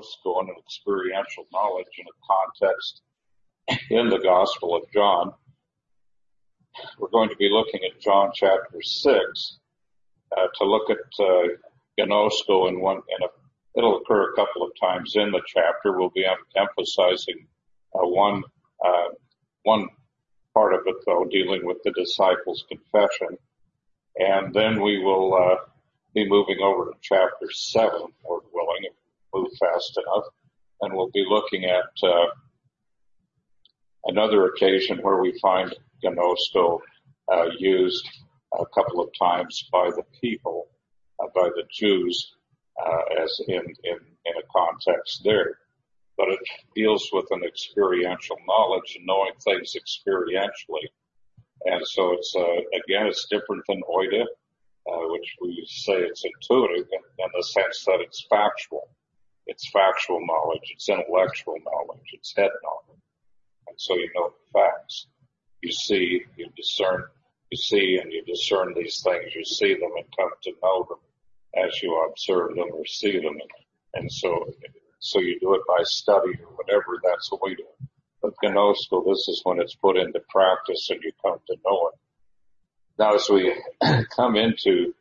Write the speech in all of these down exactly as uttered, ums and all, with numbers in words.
gnosko and experiential knowledge in a context in the Gospel of John. We're going to be looking at John chapter six uh, to look at uh, gnosko in one. In a, it'll occur a couple of times in the chapter. We'll be em- emphasizing uh, one uh, one part of it, though, dealing with the disciples' confession, and then we will uh, be moving over to chapter seven, Lord willing, if we move fast enough, and we'll be looking at uh, another occasion where we find gnosko uh, used a couple of times by the people, uh, by the Jews, uh, as in, in, in a context there. But it deals with an experiential knowledge and knowing things experientially. And so it's, uh, again, it's different than oida, uh, which we say it's intuitive in, in the sense that it's factual. It's factual knowledge. It's intellectual knowledge. It's head knowledge. And so you know the facts. You see, you discern, you see and you discern these things. You see them and come to know them as you observe them or see them. And, and so, so you do it by study or whatever. That's what we do. But gnosko, this is when it's put into practice and you come to know it. Now, as we come into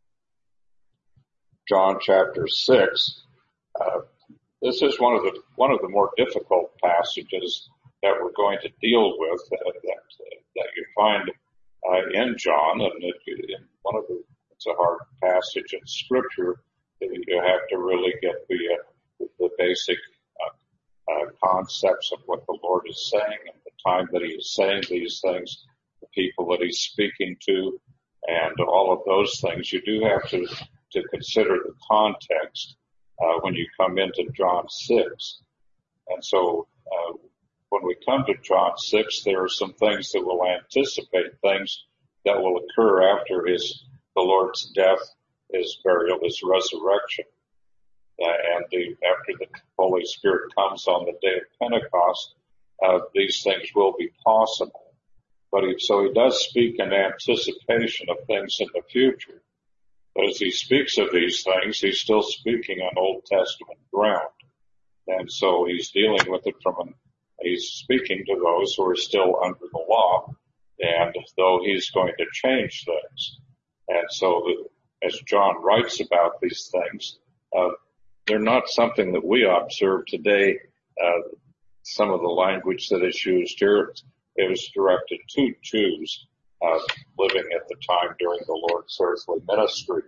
John chapter six, uh, this is one of the one of the more difficult passages that we're going to deal with uh, that uh, that you find uh, in John, and it, in one of the it's a hard passage in Scripture that you have to really get the uh, the basic uh, uh, concepts of what the Lord is saying and the time that He is saying these things, the people that He's speaking to, and all of those things. You do have to to consider the context uh, when you come into John six, and so. Uh, When we come to John six, there are some things that will anticipate things that will occur after his, the Lord's death, his burial, his resurrection. Uh, and the, after the Holy Spirit comes on the day of Pentecost, uh, these things will be possible. But he, so he does speak in anticipation of things in the future. But as he speaks of these things, he's still speaking on Old Testament ground. And so he's dealing with it from an He's speaking to those who are still under the law, and though he's going to change things. And so as John writes about these things, uh, they're not something that we observe today. Uh, some of the language that is used here, it was directed to Jews uh, living at the time during the Lord's earthly ministry.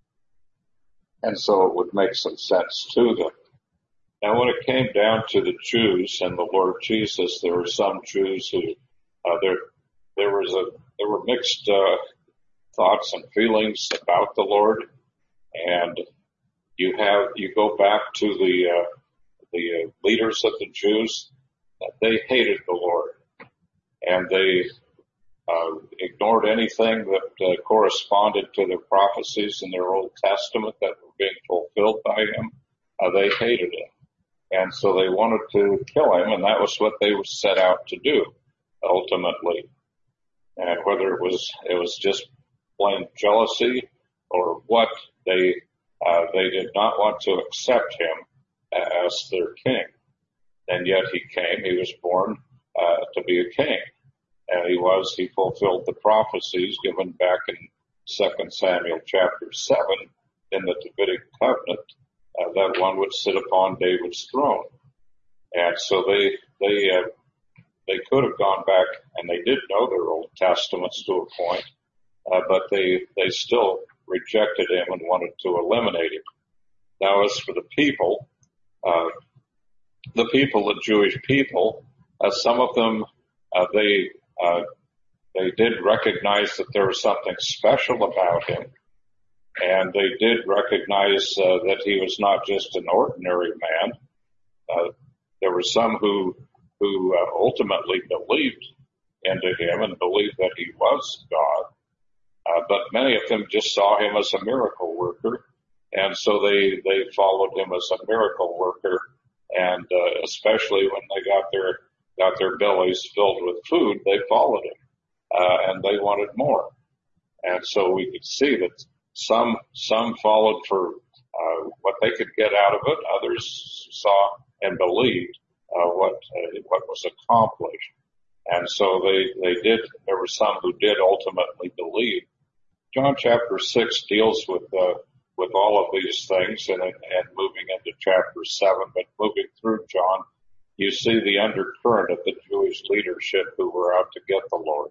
And so it would make some sense to them. Now, when it came down to the Jews and the Lord Jesus, there were some Jews who uh, there there was a there were mixed uh, thoughts and feelings about the Lord, and you have you go back to the uh, the uh, leaders of the Jews. They hated the Lord, and they uh, ignored anything that uh, corresponded to their prophecies in their Old Testament that were being fulfilled by Him. Uh, they hated Him. And so they wanted to kill him, and that was what they were set out to do, ultimately. And whether it was it was just plain jealousy or what, they uh, they did not want to accept him as their king. And yet he came. He was born uh, to be a king, and he was. He fulfilled the prophecies given back in Second Samuel chapter seven in the Davidic covenant. Uh, that one would sit upon David's throne. And so they, they, uh, they could have gone back, and they did know their Old Testaments to a point, uh, but they, they still rejected him and wanted to eliminate him. Now, as for the people, uh, the people, the Jewish people, uh, some of them, uh, they, uh, they did recognize that there was something special about him. And they did recognize uh, that he was not just an ordinary man. Uh, there were some who who uh, ultimately believed into him and believed that he was God. Uh, but many of them just saw him as a miracle worker, and so they they followed him as a miracle worker. And uh, especially when they got their got their bellies filled with food, they followed him, uh, and they wanted more. And so we could see that. Some, some followed for, uh, what they could get out of it. Others saw and believed uh, what uh, what was accomplished. And so they, they did, there were some who did ultimately believe. John chapter six deals with, uh, with all of these things and, and moving into chapter seven, but moving through John, you see the undercurrent of the Jewish leadership who were out to get the Lord.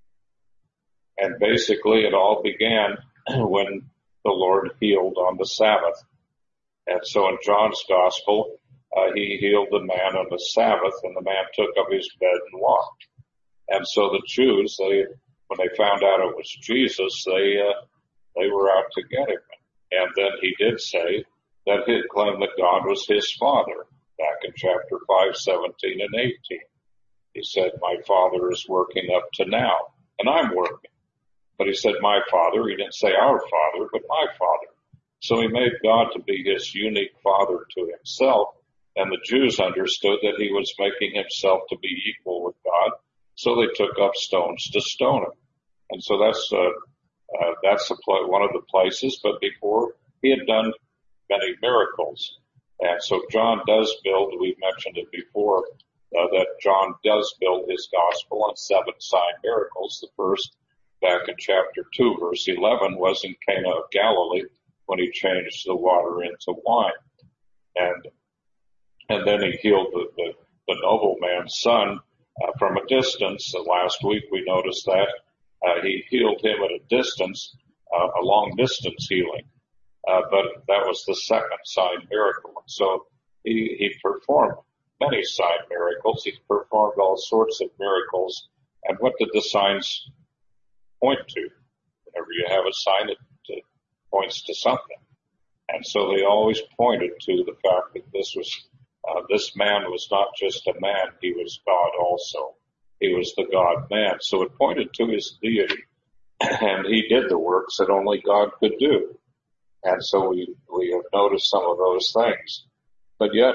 And basically it all began when the Lord healed on the Sabbath. And so in John's gospel, Uh, he healed the man on the Sabbath, and the man took up his bed and walked. And so the Jews, they, when they found out it was Jesus, they, uh, they were out to get him. And then he did say that he claimed that God was his father back in chapter five, seventeen and eighteen. He said, my father is working up to now, and I'm working. But he said, my father. He didn't say our father, but my father. So he made God to be his unique father to himself. And the Jews understood that he was making himself to be equal with God, so they took up stones to stone him. And so that's uh, uh, that's the pl- one of the places. But before, he had done many miracles, and so John does build. We've mentioned it before uh, that John does build his gospel on seven sign miracles. The first, back in chapter two, verse eleven, was in Cana of Galilee when he changed the water into wine, and And then he healed the, the, the nobleman's son uh, from a distance. So last week we noticed that. Uh, he healed him at a distance, uh, a long distance healing. Uh, but that was the second sign miracle. So he, he performed many sign miracles. He performed all sorts of miracles. And what did the signs point to? Whenever you have a sign, it, it points to something. And so they always pointed to the fact that this was Uh, this man was not just a man, he was God also. He was the God-man. So it pointed to his deity, and he did the works that only God could do. And so we, we have noticed some of those things. But yet,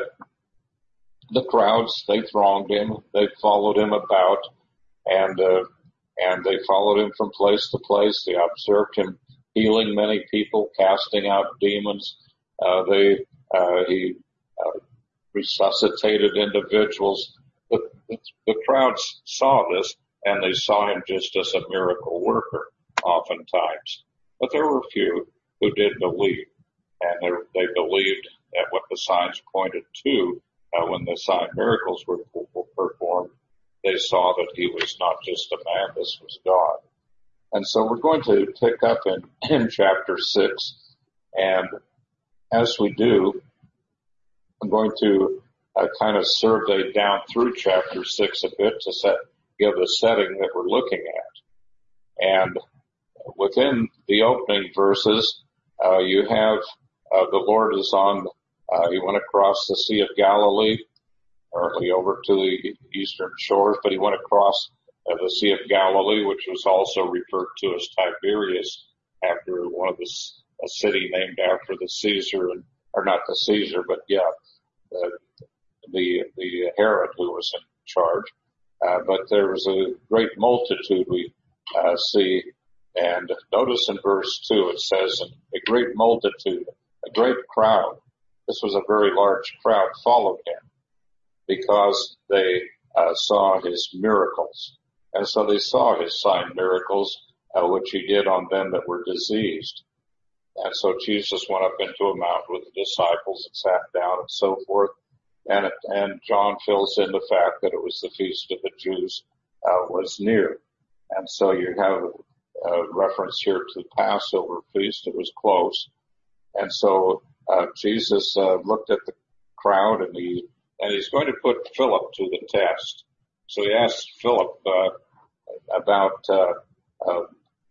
the crowds, they thronged him, they followed him about, and, uh, and they followed him from place to place. They observed him healing many people, casting out demons. Uh, they, uh, he, uh, resuscitated individuals. The, the, the crowds saw this, and they saw him just as a miracle worker oftentimes. But there were a few who did believe, and they, they believed at what the signs pointed to. Uh, when the sign miracles were, were performed, they saw that he was not just a man, this was God. And so we're going to pick up in, in chapter six, and as we do, I'm going to uh, kind of survey down through chapter six a bit to set, give the setting that we're looking at. And within the opening verses, uh, you have uh, the Lord is on, uh, he went across the Sea of Galilee, currently over to the eastern shores, but he went across uh, the Sea of Galilee, which was also referred to as Tiberias, after one of the, a city named after the Caesar, and, or not the Caesar, but yeah, Uh, the the Herod who was in charge, uh, but there was a great multitude we uh, see, and notice in verse two it says, a great multitude, a great crowd. This was a very large crowd followed him because they uh, saw his miracles, and so they saw his sign miracles uh, which he did on them that were diseased. And so Jesus went up into a mountain with the disciples and sat down and so forth. And, and John fills in the fact that it was the feast of the Jews, uh, was near. And so you have a reference here to the Passover feast. It was close. And so, uh, Jesus, uh, looked at the crowd and he, and he's going to put Philip to the test. So he asked Philip, uh, about, uh, uh,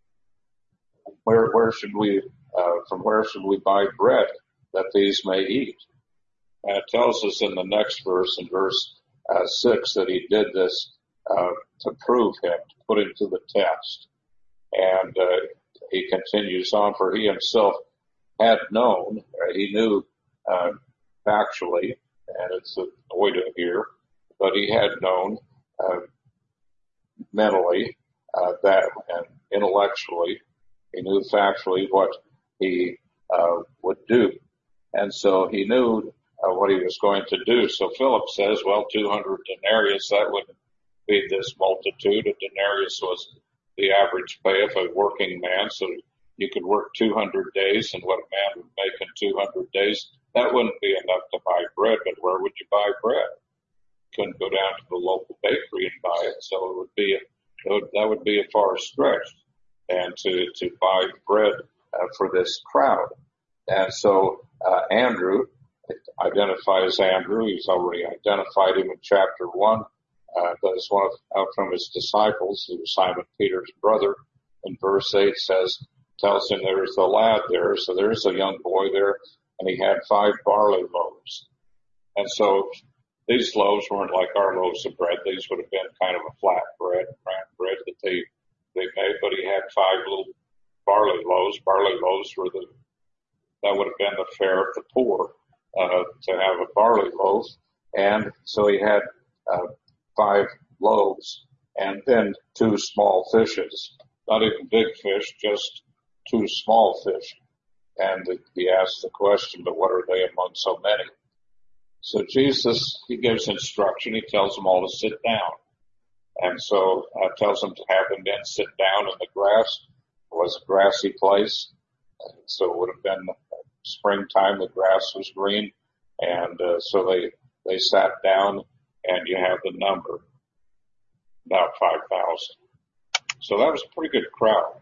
where, where should we, Uh, from where should we buy bread that these may eat? And it tells us in the next verse, in verse uh, six, that he did this uh, to prove him, to put him to the test. And uh, he continues on, for he himself had known, uh, he knew uh, factually, and it's a void of here, but he had known uh, mentally uh, that, and intellectually, he knew factually what he uh, would do. And so he knew uh, what he was going to do. So Philip says, well, two hundred denarius, that would feed this multitude. A denarius was the average pay of a working man. So you could work two hundred days, and what a man would make in two hundred days, that wouldn't be enough to buy bread. But where would you buy bread? Couldn't go down to the local bakery and buy it. So it would be, a, it would, that would be a far stretch. And to, to buy bread uh, for this crowd. And so uh, Andrew, it identifies Andrew. He's already identified him in chapter one. Uh, but as one of, uh, from his disciples, who was Simon Peter's brother, in verse eight says, tells him there's a lad there. So there's a young boy there, and he had five barley loaves. And so these loaves weren't like our loaves of bread. These would have been kind of a flat bread, round bread that they, they made, but he had five little barley loaves. Barley loaves were the, that would have been the fare of the poor, uh, to have a barley loaf. And so he had, uh, five loaves and then two small fishes, not even big fish, just two small fish. And he asked the question, but what are they among so many? So Jesus, he gives instruction. He tells them all to sit down. And so uh, tells them to have the men sit down in the grass. It was a grassy place. And so it would have been springtime. The grass was green. And uh, so they, they sat down, and you have the number, about five thousand. So that was a pretty good crowd.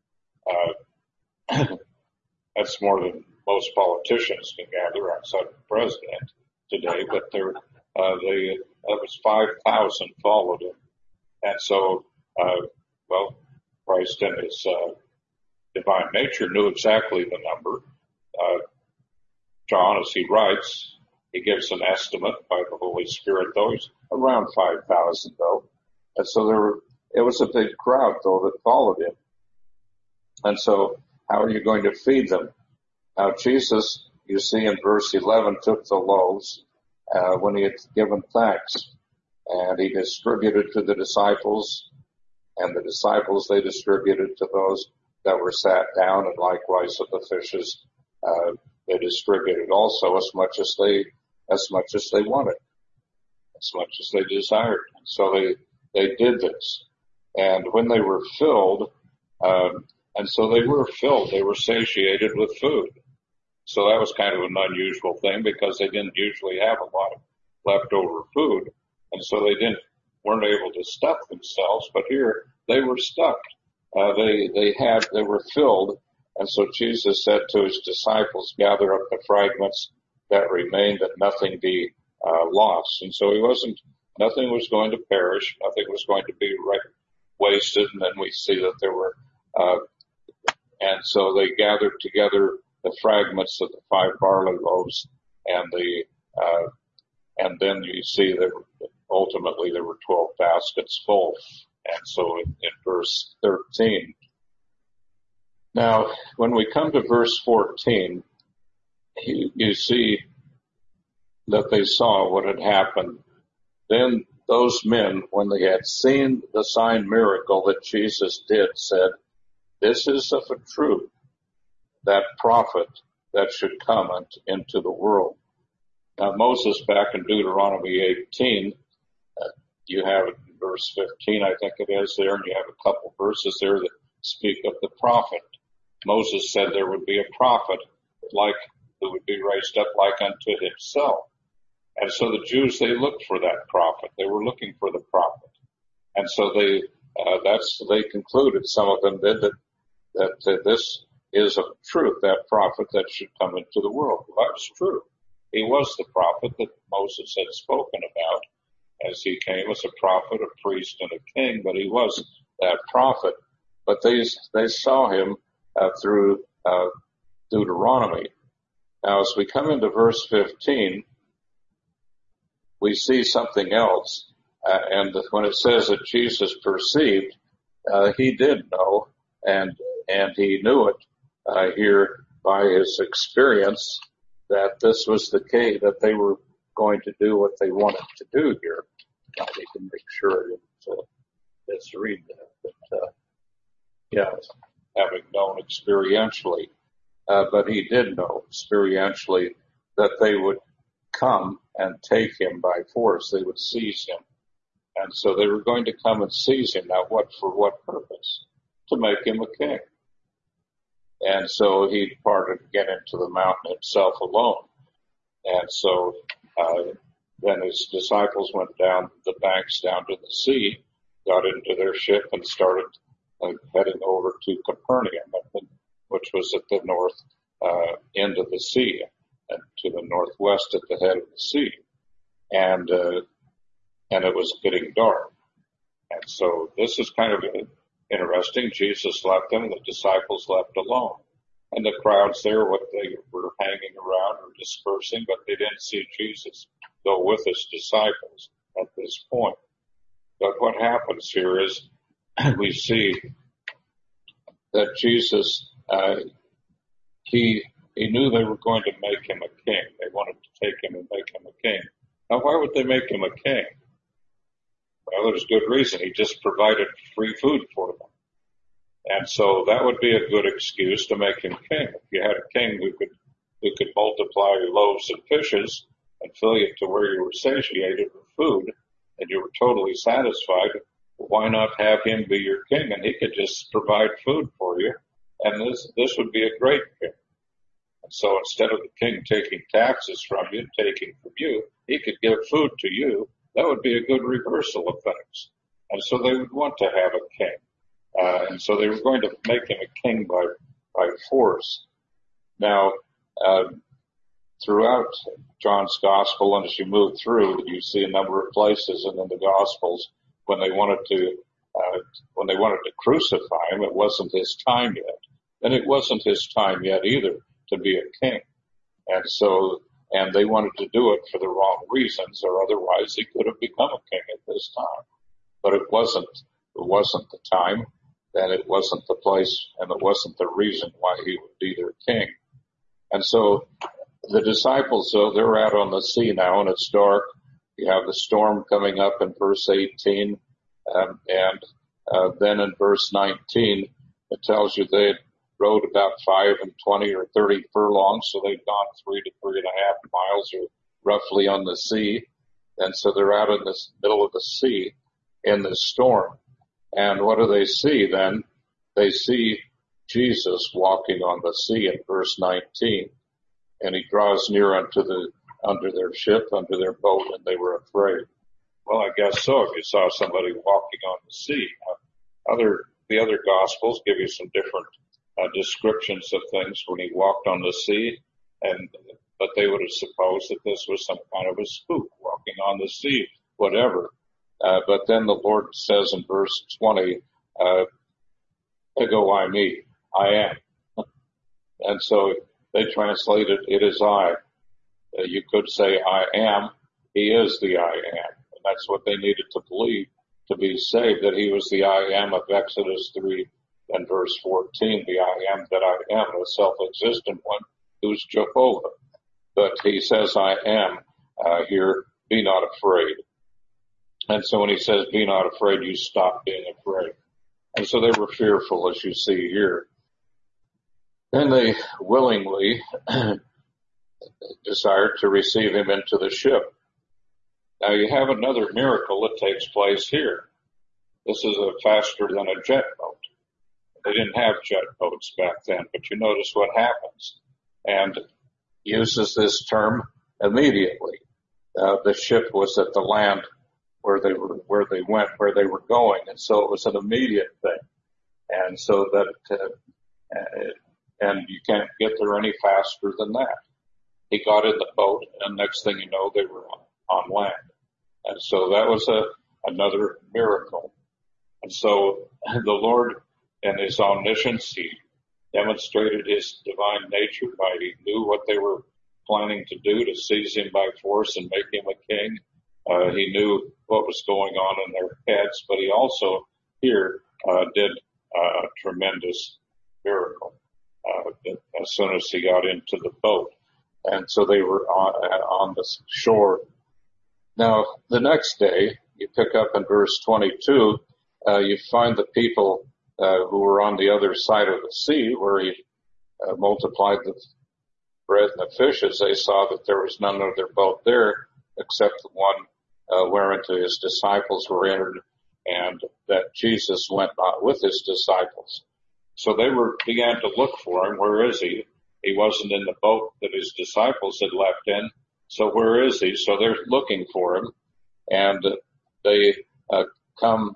Uh, that's more than most politicians can gather outside of the president today, but there, uh, they, that was five thousand followed him. And so, uh, well, Christ in his, uh, divine nature knew exactly the number. Uh, John, as he writes, he gives an estimate by the Holy Spirit, though. He's around five thousand, though. And so there were, it was a big crowd, though, that followed him. And so how are you going to feed them? Now, Jesus, you see in verse eleven, took the loaves, uh, when he had given thanks, and he distributed to the disciples, and the disciples, they distributed to those that were sat down, and likewise of the fishes, uh, they distributed also as much as they, as much as they wanted, as much as they desired. So they, they did this. And when they were filled, um, and so they were filled, they were satiated with food. So that was kind of an unusual thing because they didn't usually have a lot of leftover food. And so they didn't, weren't able to stuff themselves, but here they were stuffed. Uh, they, they had, they were filled. And so Jesus said to his disciples, gather up the fragments that remain, that nothing be, uh, lost. And so he wasn't, nothing was going to perish. Nothing was going to be wasted. And then we see that there were, uh, and so they gathered together the fragments of the five barley loaves, and the, uh, and then you see that ultimately there were twelve baskets full. And so in, in verse thirteen, now when we come to verse fourteen, you, you see that they saw what had happened. Then those men, when they had seen the sign miracle that Jesus did, said, this is of a truth that prophet that should come into the world. Now Moses, back in Deuteronomy eighteen, uh, you have it in verse fifteen, I think it is there, and you have a couple verses there that speak of the prophet. Moses said there would be a prophet like, who would be raised up like unto himself. And so the Jews, they looked for that prophet. They were looking for the prophet. And so they, uh, that's, they concluded, some of them did, that, that uh, this is a truth, that prophet that should come into the world. Well, that was true. He was the prophet that Moses had spoken about as he came as a prophet, a priest, and a king, but he was that prophet. But they, they saw him uh, through uh, Deuteronomy. Now, as we come into verse fifteen, we see something else. Uh, and when it says that Jesus perceived, uh, he did know, and, and he knew it, uh, here by his experience, that this was the case, that they were going to do what they wanted to do here. Now we can make sure that, uh, let's read that, but, uh, yeah, having known experientially. uh, but he did know experientially that they would come and take him by force. They would seize him. And so they were going to come and seize him. Now, what for what purpose? To make him a king. And so he departed again into the mountain himself alone. And so uh, then his disciples went down the banks down to the sea, got into their ship, and started uh, heading over to Capernaum, which was at the north uh, end of the sea, and to the northwest at the head of the sea. And uh, and it was getting dark. And so this is kind of interesting. Jesus left them, and the disciples left alone. And the crowds there, what they were hanging around or dispersing, but they didn't see Jesus go with his disciples at this point. But what happens here is we see that Jesus, uh, he, he knew they were going to make him a king. They wanted to take him and make him a king. Now, why would they make him a king? Well, there's good reason. He just provided free food for them. And so that would be a good excuse to make him king. If you had a king who could, who could multiply loaves and fishes and fill you to where you were satiated with food and you were totally satisfied, why not have him be your king? And he could just provide food for you. And this, this would be a great king. And so instead of the king taking taxes from you, taking from you, he could give food to you. That would be a good reversal of things. And so they would want to have a king. Uh, and so they were going to make him a king by, by force. Now, uh, throughout John's gospel, and as you move through, you see a number of places and in the gospels when they wanted to, uh, when they wanted to crucify him, it wasn't his time yet. And it wasn't his time yet either to be a king. And so, and they wanted to do it for the wrong reasons, or otherwise he could have become a king at this time. But it wasn't, it wasn't the time. And it wasn't the place, and it wasn't the reason why he would be their king. And so the disciples, though, they're out on the sea now, and it's dark. You have the storm coming up in verse eighteen, um, and uh, then in verse nineteen, it tells you they had rowed about five and twenty or thirty furlongs, so they'd gone three to three and a half miles, or roughly on the sea. And so they're out in the middle of the sea in this storm. And what do they see then? They see Jesus walking on the sea in verse nineteen. And he draws near unto the, under their ship, under their boat, and they were afraid. Well, I guess so, if you saw somebody walking on the sea. Other, the other gospels give you some different uh, descriptions of things when he walked on the sea, and, but they would have supposed that this was some kind of a spook walking on the sea, whatever. Uh, but then the Lord says in verse twenty, uh, ego I me, I am. And so they translated, it is I. Uh, you could say I am, he is the I am. And that's what they needed to believe to be saved, that he was the I am of Exodus three and verse fourteen, the I am that I am, the self-existent one who's Jehovah. But he says I am uh, here, be not afraid. And so when he says, be not afraid, you stop being afraid. And so they were fearful, as you see here. Then they willingly desired to receive him into the ship. Now you have another miracle that takes place here. This is a faster than a jet boat. They didn't have jet boats back then, but you notice what happens. And uses this term immediately. Uh, the ship was at the land where they were, where they went, where they were going. And so it was an immediate thing. And so that, uh, and you can't get there any faster than that. He got in the boat, and next thing you know, they were on, on land. And so that was a, another miracle. And so the Lord, in his omniscience, he demonstrated his divine nature by he knew what they were planning to do, to seize him by force and make him a king. Uh, he knew what was going on in their heads, but he also here uh, did uh, a tremendous miracle uh, as soon as he got into the boat. And so they were on, on the shore. Now, the next day, you pick up in verse twenty-two, uh, you find the people uh, who were on the other side of the sea, where he uh, multiplied the bread and the fishes, they saw that there was none of their boat there except the one uh, whereunto his disciples were entered, and that Jesus went not with his disciples. So they were began to look for him. Where is he? He wasn't in the boat that his disciples had left in. So where is he? So they're looking for him, and they uh, come,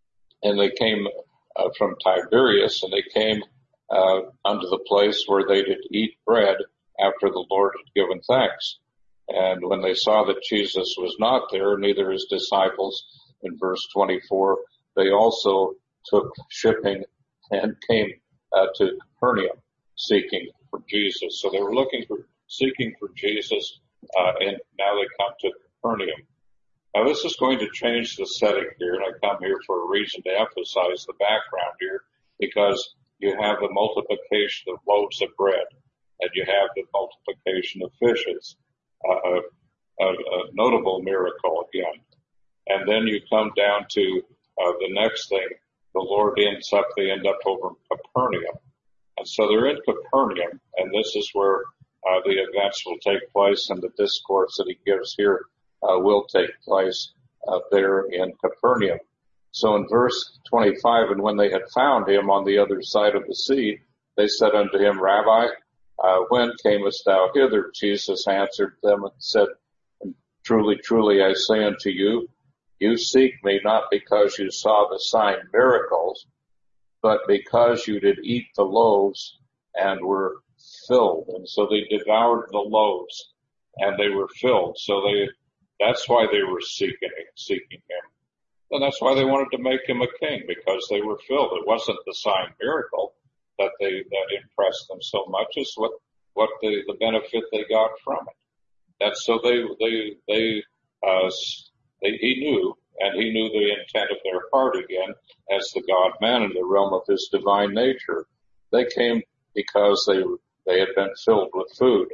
and they came uh, from Tiberias, and they came uh, unto the place where they did eat bread after the Lord had given thanks. And when they saw that Jesus was not there, neither his disciples, in verse twenty-four, they also took shipping and came uh, to Capernaum seeking for Jesus. So they were looking for, seeking for Jesus, uh, and now they come to Capernaum. Now this is going to change the setting here, and I come here for a reason to emphasize the background here, because you have the multiplication of loaves of bread, and you have the multiplication of fishes, uh, a, a notable miracle again. And then you come down to uh, the next thing. The Lord ends up, they end up over in Capernaum. And so they're in Capernaum, and this is where uh, the events will take place, and the discourse that he gives here uh, will take place uh, there in Capernaum. So in verse twenty-five, and when they had found him on the other side of the sea, they said unto him, Rabbi, uh, when camest thou hither? Jesus answered them and said, Truly, truly, I say unto you, you seek me not because you saw the sign miracles, but because you did eat the loaves and were filled. And so they devoured the loaves and they were filled. So they, that's why they were seeking, seeking him. And that's why they wanted to make him a king, because they were filled. It wasn't the sign miracle that they, that impressed them so much as what, what the, the benefit they got from it. And so they, they, they, uh, they, he knew, and he knew the intent of their heart again as the God-man in the realm of his divine nature. They came because they, they had been filled with food.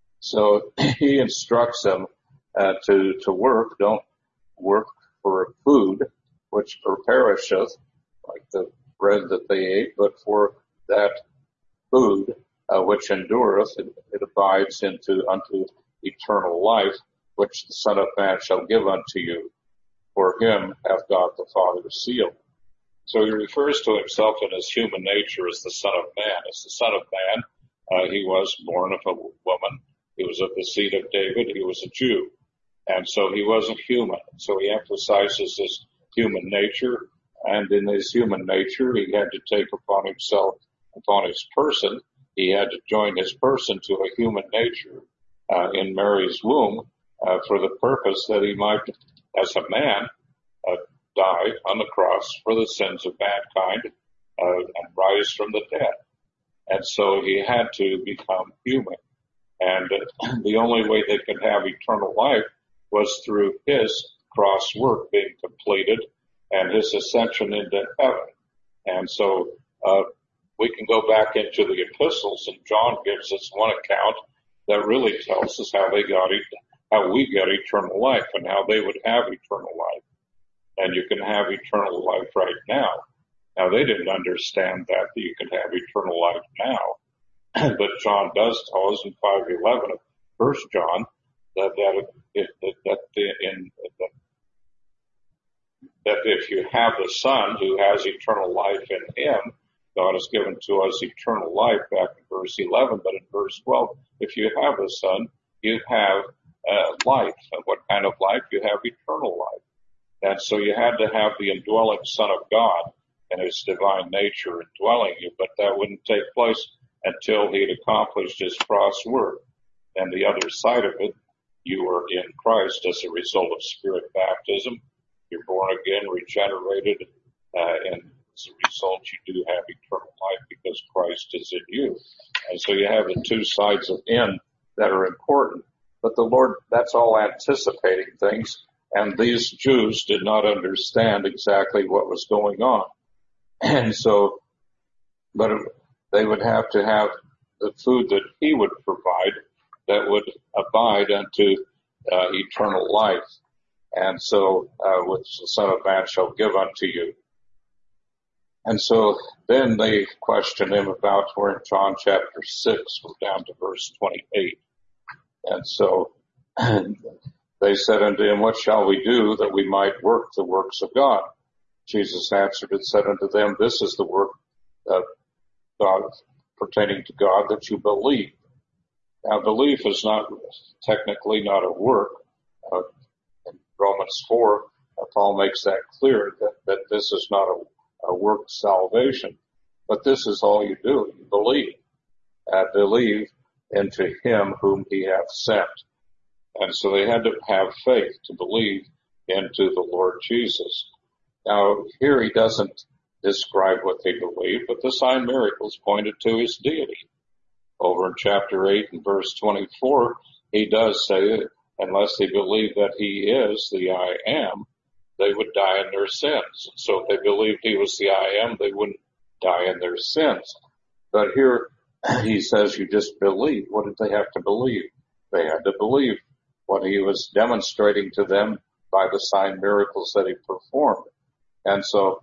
So he instructs them, uh, to, to work. Don't work for food, which perisheth, like the bread that they ate, but for that food, uh, which endureth, it, it abides into, unto eternal life, which the Son of Man shall give unto you. For him hath God the Father sealed. So he refers to himself in his human nature as the Son of Man. As the Son of Man, uh, he was born of a woman. He was of the seed of David. He was a Jew. And so he wasn't human. So he emphasizes his human nature. And in his human nature, he had to take upon himself, upon his person, he had to join his person to a human nature uh, in Mary's womb uh, for the purpose that he might, as a man, uh, die on the cross for the sins of mankind uh, and rise from the dead. And so he had to become human. And uh, the only way they could have eternal life was through his cross work being completed and his ascension into heaven. And so uh, we can go back into the epistles, and John gives us one account that really tells us how they got it, how we got eternal life and how they would have eternal life. And you can have eternal life right now. Now, they didn't understand that, that you can have eternal life now. But John does tell us in five eleven of First John that that, it, that, that, in, that that if you have the Son who has eternal life in him, God has given to us eternal life back in verse eleven, but in verse twelve, if you have the Son, you have uh, life. And what kind of life? You have eternal life. And so you had to have the indwelling Son of God and his divine nature indwelling you, but that wouldn't take place until he'd accomplished his cross work. And the other side of it, you are in Christ as a result of Spirit baptism. You're born again, regenerated, uh, and as a result, you do have eternal life because Christ is in you. And so you have the two sides of in that are important. But the Lord, that's all anticipating things. And these Jews did not understand exactly what was going on. And so, but they would have to have the food that he would provide that would abide unto uh, eternal life. And so, uh, which the Son of Man shall give unto you. And so then they questioned him about, we're in John chapter six, we're down to verse twenty-eight. And so they said unto him, what shall we do that we might work the works of God? Jesus answered and said unto them, this is the work of God pertaining to God, that you believe. Now, belief is not technically not a work. Uh, in Romans four, uh, Paul makes that clear that, that this is not a, a work salvation, but this is all you do. You believe, uh, believe into him whom he hath sent. And so they had to have faith to believe into the Lord Jesus. Now, here he doesn't describe what they believe, but the sign miracles pointed to his deity. Over in chapter eight and verse twenty-four, he does say that unless they believe that he is the I am, they would die in their sins. So if they believed he was the I am, they wouldn't die in their sins. But here he says you just believe. What did they have to believe? They had to believe what he was demonstrating to them by the sign miracles that he performed. And so,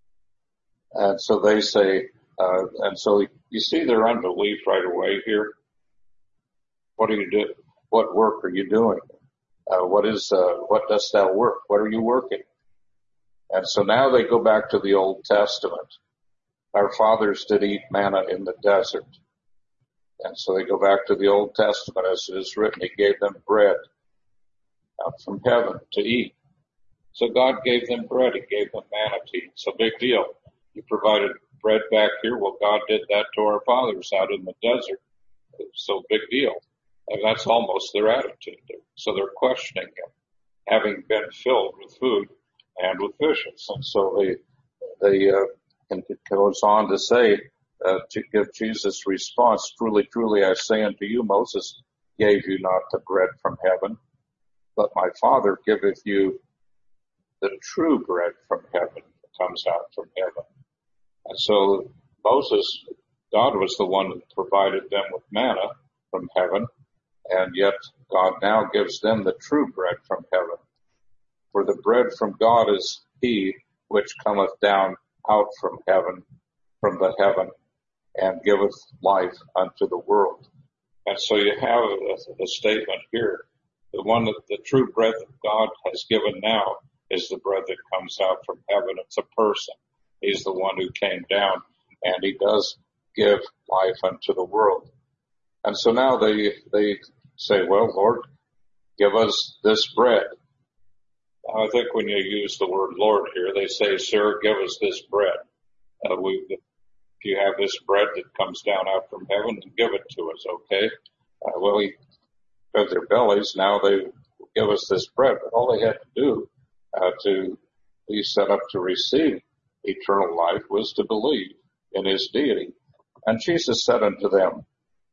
and so they say, uh, and so you see their unbelief right away here. What do you do? What work are you doing? Uh, what is, uh, what dost thou work? What are you working? And so now they go back to the Old Testament. Our fathers did eat manna in the desert. And so they go back to the Old Testament as it is written, he gave them bread out from heaven to eat. So God gave them bread. He gave them manna to eat. So big deal. He provided bread back here. Well, God did that to our fathers out in the desert. So big deal. And that's almost their attitude. So they're questioning him, having been filled with food and with fishes. And so they, they, uh, and it goes on to say, uh, to give Jesus' response, truly, truly, I say unto you, Moses gave you not the bread from heaven, but my Father giveth you the true bread from heaven that comes out from heaven. And so Moses, God was the one that provided them with manna from heaven, and yet God now gives them the true bread from heaven. For the bread from God is he which cometh down out from heaven, from the heaven, and giveth life unto the world. And so you have the statement here. The one that the true bread that God has given now is the bread that comes out from heaven. It's a person. He's the one who came down, and he does give life unto the world. And so now they, they say, well, Lord, give us this bread. I think when you use the word Lord here, they say, sir, give us this bread. Uh, we, if you have this bread that comes down out from heaven, then give it to us, okay? Uh, well, he fed their bellies. Now they give us this bread. But all they had to do uh, to be set up to receive eternal life was to believe in his deity. And Jesus said unto them,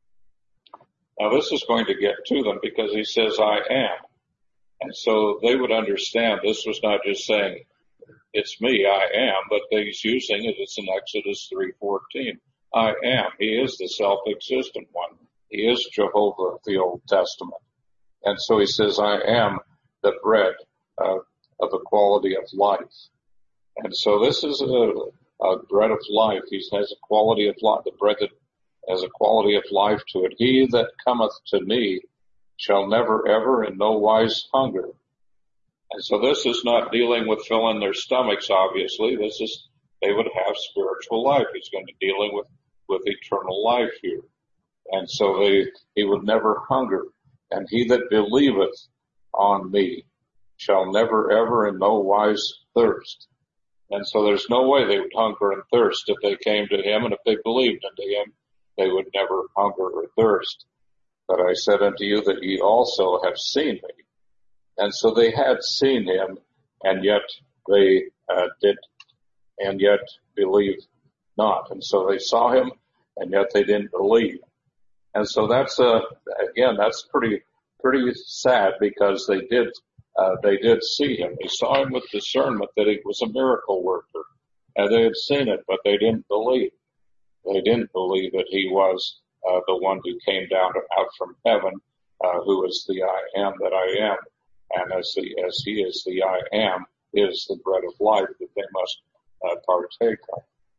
now this is going to get to them because he says, I am. And so they would understand this was not just saying, it's me, I am, but he's using it. It's in Exodus three fourteen. I am. He is the self-existent one. He is Jehovah of the Old Testament. And so he says, I am the bread uh, of the quality of life. And so this is a, a bread of life. He has a quality of life, the bread that has a quality of life to it. He that cometh to me shall never ever in no wise hunger. And so this is not dealing with filling their stomachs, obviously. This is, they would have spiritual life. He's going to be dealing with, with eternal life here. And so they, he would never hunger. And he that believeth on me shall never ever in no wise thirst. And so there's no way they would hunger and thirst if they came to him, and if they believed into him, they would never hunger or thirst. But I said unto you that ye also have seen me. And so they had seen him, and yet they uh, did, and yet believed not. And so they saw him, and yet they didn't believe. And so that's uh, again, that's pretty pretty sad because they did uh, they did see him. They saw him with discernment that he was a miracle worker, and they had seen it, but they didn't believe. They didn't believe that he was uh, the one who came down out from heaven, uh, who is the I am that I am. And as the, as he is the I am, is the bread of life that they must uh, partake of.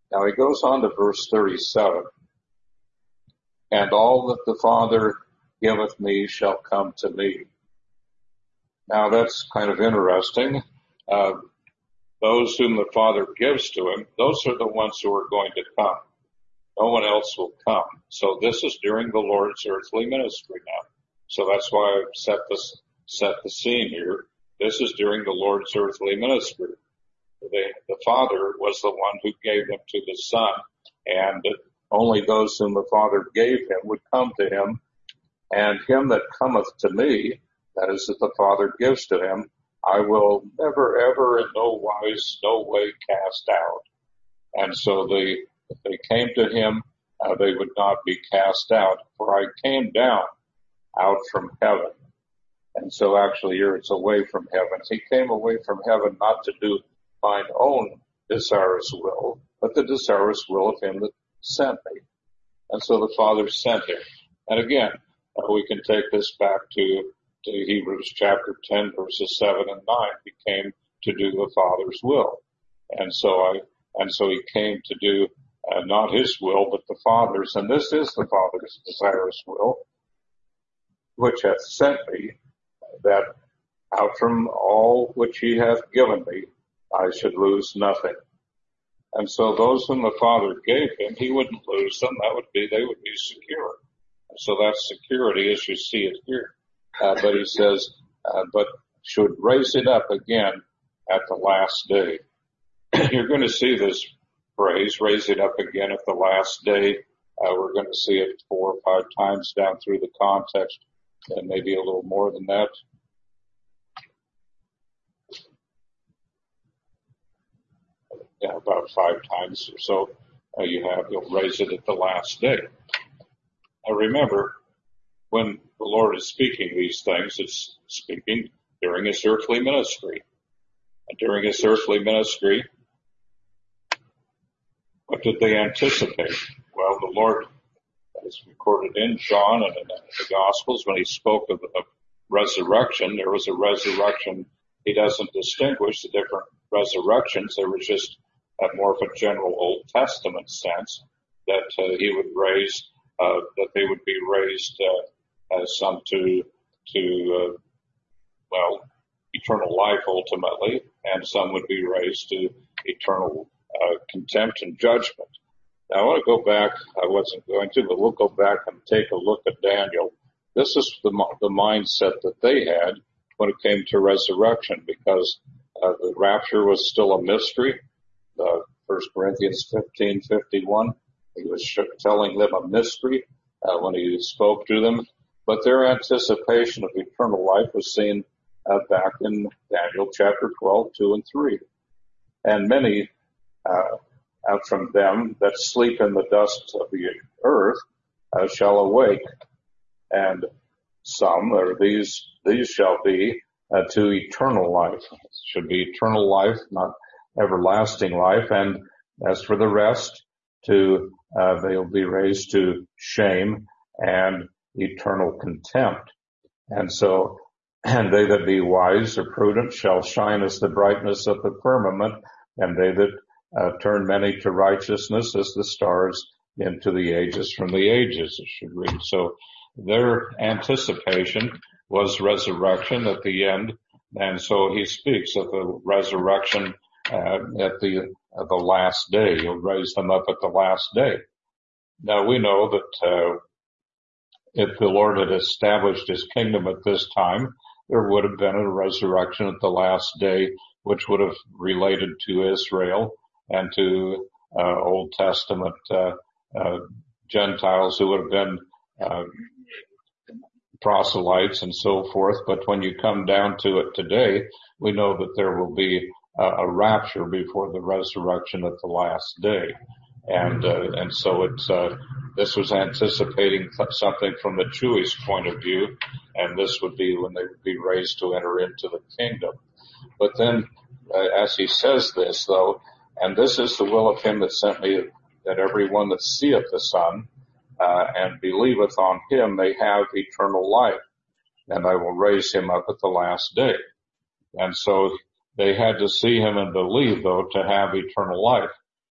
Now he goes on to verse thirty-seven. And all that the Father giveth me shall come to me. Now that's kind of interesting. Uh, those whom the Father gives to him, those are the ones who are going to come. No one else will come. So this is during the Lord's earthly ministry now. So that's why I've set this, set the scene here. This is during the Lord's earthly ministry. The, the Father was the one who gave them to the Son, and only those whom the Father gave him would come to him. And him that cometh to me, that is, that the Father gives to him, I will never, ever, in no wise, no way cast out. And so they, if they came to him, uh, they would not be cast out. For I came down out from heaven. And so actually here it's away from heaven. He came away from heaven not to do mine own desirous will, but the desirous will of him that sent me. And so the Father sent him. And again, uh, we can take this back to, to Hebrews chapter ten, verses seven and nine. He came to do the Father's will. And so I, and so he came to do uh, not his will, but the Father's. And this is the Father's desirous will, which hath sent me, that out from all which he hath given me, I should lose nothing. And so those whom the Father gave him, he wouldn't lose them. That would be, they would be secure. And so that's security as you see it here. Uh, but he says, uh, but should raise it up again at the last day. You're going to see this phrase, raise it up again at the last day. Uh, we're going to see it four or five times down through the context, and maybe a little more than that. Yeah, about five times or so uh, you have, you'll raise it at the last day. Now remember, when the Lord is speaking these things, it's speaking during his earthly ministry. And during his earthly ministry, what did they anticipate? Well, the Lord, as recorded in John and in the Gospels, when he spoke of the resurrection, there was a resurrection. He doesn't distinguish the different resurrections. There was just a more of a general Old Testament sense that uh, he would raise, uh, that they would be raised, uh, as some to, to, uh, well, eternal life ultimately, and some would be raised to eternal uh, contempt and judgment. Now I want to go back, I wasn't going to, but we'll go back and take a look at Daniel. This is the, the mindset that they had when it came to resurrection, because uh, the rapture was still a mystery. Uh, First Corinthians fifteen fifty-one, he was sh- telling them a mystery uh, when he spoke to them. But their anticipation of eternal life was seen uh, back in Daniel chapter twelve, two and three. And many uh, out from them that sleep in the dust of the earth uh, shall awake, and some, or these, these shall be uh, to eternal life. It should be eternal life, not everlasting life. And as for the rest, to uh, they'll be raised to shame and eternal contempt. And so, and they that be wise or prudent shall shine as the brightness of the firmament, and they that uh, turn many to righteousness as the stars into the ages from the ages, it should read. So their anticipation was resurrection at the end. And so he speaks of the resurrection uh, at the uh, the last day. He'll raise them up at the last day. Now we know that uh, if the Lord had established his kingdom at this time, there would have been a resurrection at the last day, which would have related to Israel and to uh, Old Testament uh, uh, Gentiles who would have been uh, proselytes and so forth. But when you come down to it today, we know that there will be a, a rapture before the resurrection at the last day. And, uh, and so it's, uh, this was anticipating something from the Jewish point of view, and this would be when they would be raised to enter into the kingdom. But then, uh, as he says this though, and this is the will of him that sent me, that every one that seeth the Son, uh, and believeth on him may have eternal life, and I will raise him up at the last day. And so they had to see him and believe though to have eternal life.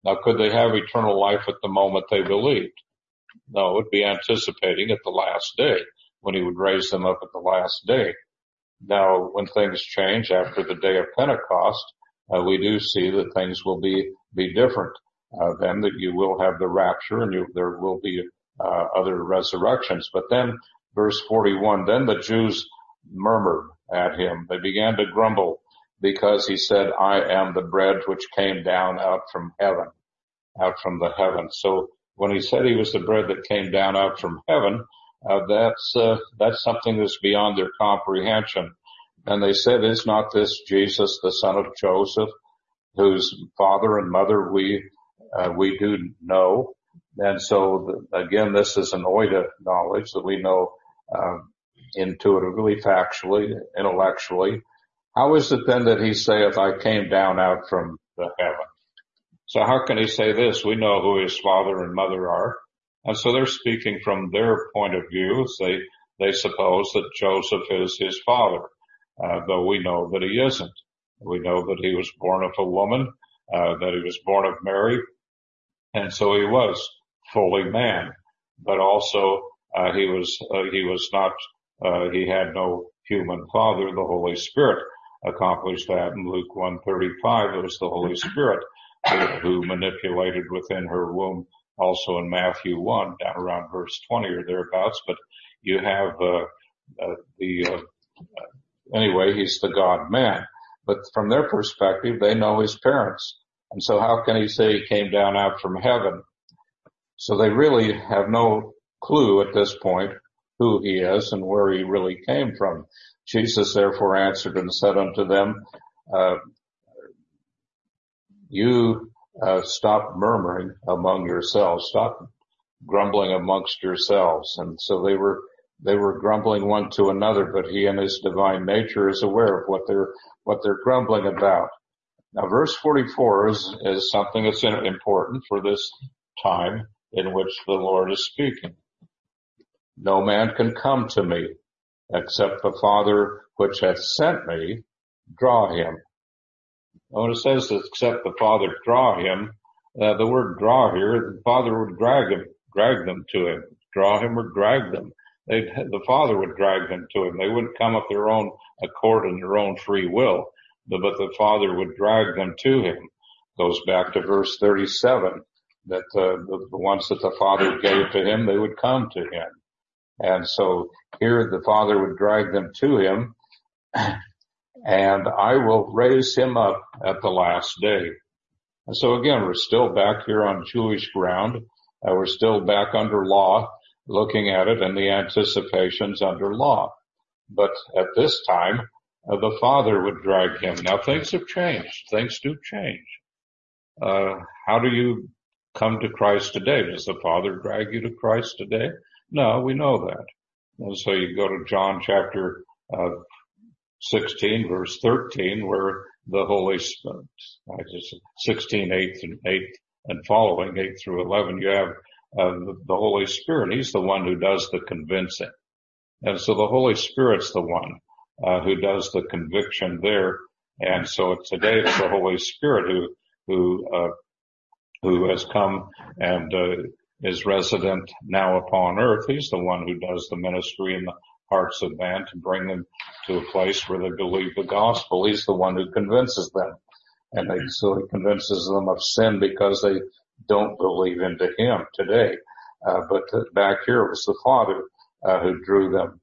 Now, could they have eternal life at the moment they believed? No, it would be anticipating at the last day, when he would raise them up at the last day. Now, when things change after the day of Pentecost, uh, we do see that things will be, be different. Uh, then that you will have the rapture and you, there will be, uh, other resurrections. But then, verse forty-one, then the Jews murmured at him. They began to grumble because he said, I am the bread which came down out from heaven, out from the heavens. So when he said he was the bread that came down out from heaven, uh, that's, uh, that's something that's beyond their comprehension. And they said, is not this Jesus, the son of Joseph, whose father and mother we, uh, we do know? And so the, again, this is an oida knowledge that we know, uh, intuitively, factually, intellectually. How is it then that he saith, I came down out from the heaven? So how can he say this? We know who his father and mother are. And so they're speaking from their point of view. They, they suppose that Joseph is his father, uh, though we know that he isn't. We know that he was born of a woman, uh, that he was born of Mary. And so he was fully man, but also, uh, he was, uh, he was not, uh, he had no human father. The Holy Spirit accomplished that in Luke one thirty-five. It was the Holy Spirit who manipulated within her womb, also in Matthew one, down around verse twenty or thereabouts. But you have, uh, uh the, uh, anyway, he's the God-man. But from their perspective, they know his parents. And so how can he say he came down out from heaven? So they really have no clue at this point who he is and where he really came from. Jesus therefore answered and said unto them, uh, you uh, stop murmuring among yourselves, stop grumbling amongst yourselves. And so they were they were grumbling one to another, but he in his divine nature is aware of what they're what they're grumbling about. Now, verse forty-four is, is something that's important for this time in which the Lord is speaking. No man can come to me except the Father which hath sent me draw him. When it says except the Father draw him, uh, the word draw here, the Father would drag him, drag them to him, draw him or drag them. They, the Father would drag them to him. They wouldn't come of their own accord and their own free will, but the Father would drag them to him. Goes back to verse thirty-seven, that uh, the, the ones that the Father gave to him, they would come to him. And so here the Father would drag them to him, and I will raise him up at the last day. And so again, we're still back here on Jewish ground. Uh, we're still back under law, looking at it and the anticipations under law. But at this time, uh, the Father would drag him. Now things have changed. Things do change. Uh, how do you come to Christ today? Does the Father drag you to Christ today? No, we know that. And so you go to John chapter uh, sixteen, verse thirteen, where the Holy Spirit, I just sixteen, eight and eight and following, eight through eleven, you have uh, the, the Holy Spirit. He's the one who does the convincing, and so the Holy Spirit's the one uh, who does the conviction there. And so today it's the Holy Spirit who who uh, who has come and uh, is resident now upon earth. He's the one who does the ministry in the hearts of man to bring them to a place where they believe the gospel. He's the one who convinces them. And they, so he convinces them of sin because they don't believe into him today. Uh, but back here it was the Father uh, who drew them.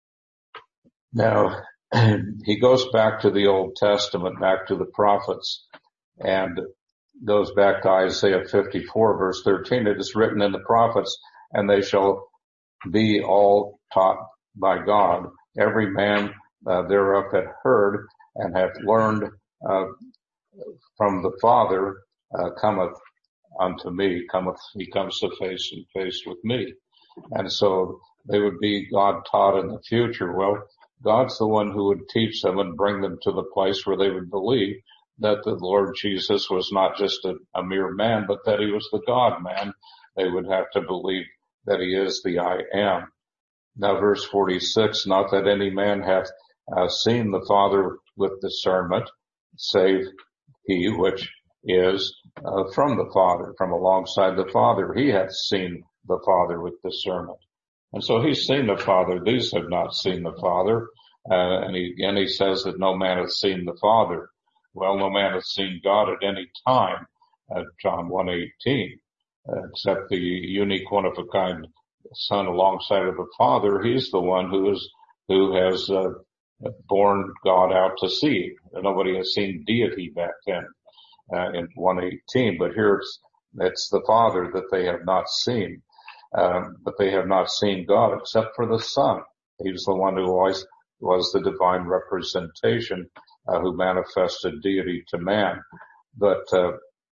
Now, he goes back to the Old Testament, back to the prophets, and goes back to Isaiah fifty-four, verse thirteen. It is written in the prophets, and they shall be all taught by God. Every man uh, thereof hath heard and hath learned uh, from the Father uh, cometh unto me. Cometh, he comes to face and face with me. And so they would be God taught in the future. Well, God's the one who would teach them and bring them to the place where they would believe that the Lord Jesus was not just a, a mere man, but that he was the God-man. They would have to believe that he is the I Am. Now verse forty-six, not that any man hath uh, seen the Father with discernment, save he which is uh, from the Father, from alongside the Father. He hath seen the Father with discernment. And so he's seen the Father. These have not seen the Father. Uh, and he, again, he says that no man hath seen the Father. Well, no man hath seen God at any time, uh, John one eighteen, uh, except the unique one of a kind Son alongside of the Father. He's the one who is, who has, uh, borne God out to see. Nobody has seen deity back then, uh, in one eighteen, but here it's, it's the Father that they have not seen. Um, but they have not seen God except for the Son. He's the one who always was the divine representation, uh, who manifested deity to man. But, uh,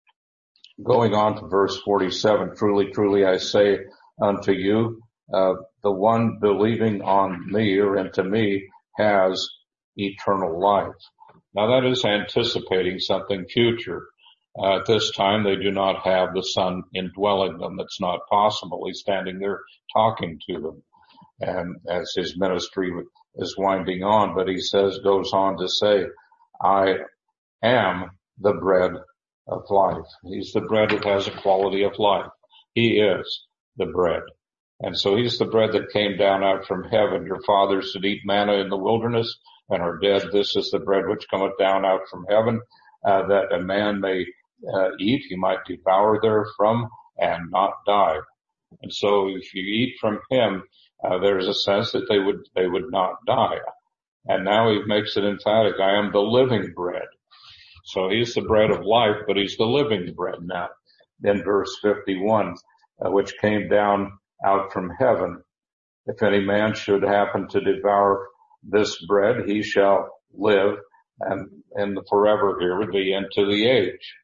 going on to verse forty-seven, truly, truly I say unto you, uh, the one believing on me or into me has eternal life. Now that is anticipating something future. Uh, at this time, they do not have the Son indwelling them. It's not possible. He's standing there talking to them, and as his ministry is winding on, but he says, goes on to say, I am the bread of life. He's the bread that has a quality of life. He is the bread. And so he's the bread that came down out from heaven. Your fathers did eat manna in the wilderness and are dead. This is the bread which cometh down out from heaven, uh, that a man may uh, eat. He might devour therefrom and not die. And so if you eat from him, uh, there's a sense that they would, they would not die. And now he makes it emphatic. I am the living bread. So he's the bread of life, but he's the living bread now. In verse fifty-one, uh, which came down out from heaven. If any man should happen to devour this bread, he shall live, and, and the forever here would be into the age.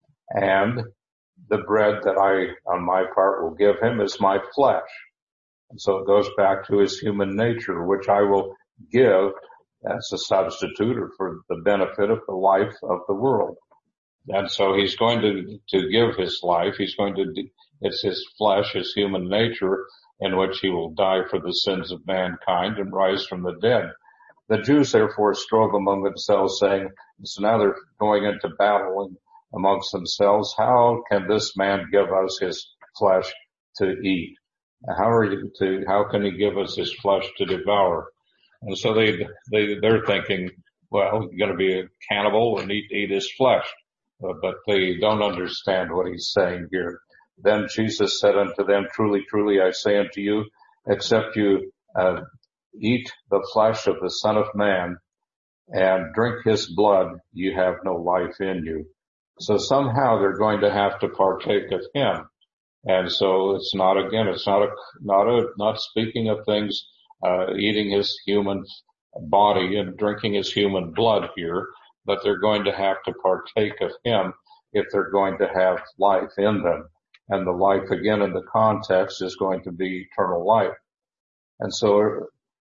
And the bread that I, on my part, will give him is my flesh. And so it goes back to his human nature, which I will give as a substitute or for the benefit of the life of the world. And so he's going to, to give his life. He's going to, it's his flesh, his human nature, in which he will die for the sins of mankind and rise from the dead. The Jews therefore strove among themselves, saying, so now they're going into battle amongst themselves. How can this man give us his flesh to eat? How are you to, how can he give us his flesh to devour? And so they, they, they're thinking, well, you're going to be a cannibal and eat, eat his flesh. Uh, but they don't understand what he's saying here. Then Jesus said unto them, truly, truly, I say unto you, except you, uh, eat the flesh of the Son of Man and drink his blood, you have no life in you. So somehow they're going to have to partake of him. And so it's not, again, it's not a, not a, not speaking of things, uh, eating his human body and drinking his human blood here, but they're going to have to partake of him if they're going to have life in them. And the life, again, in the context is going to be eternal life. And so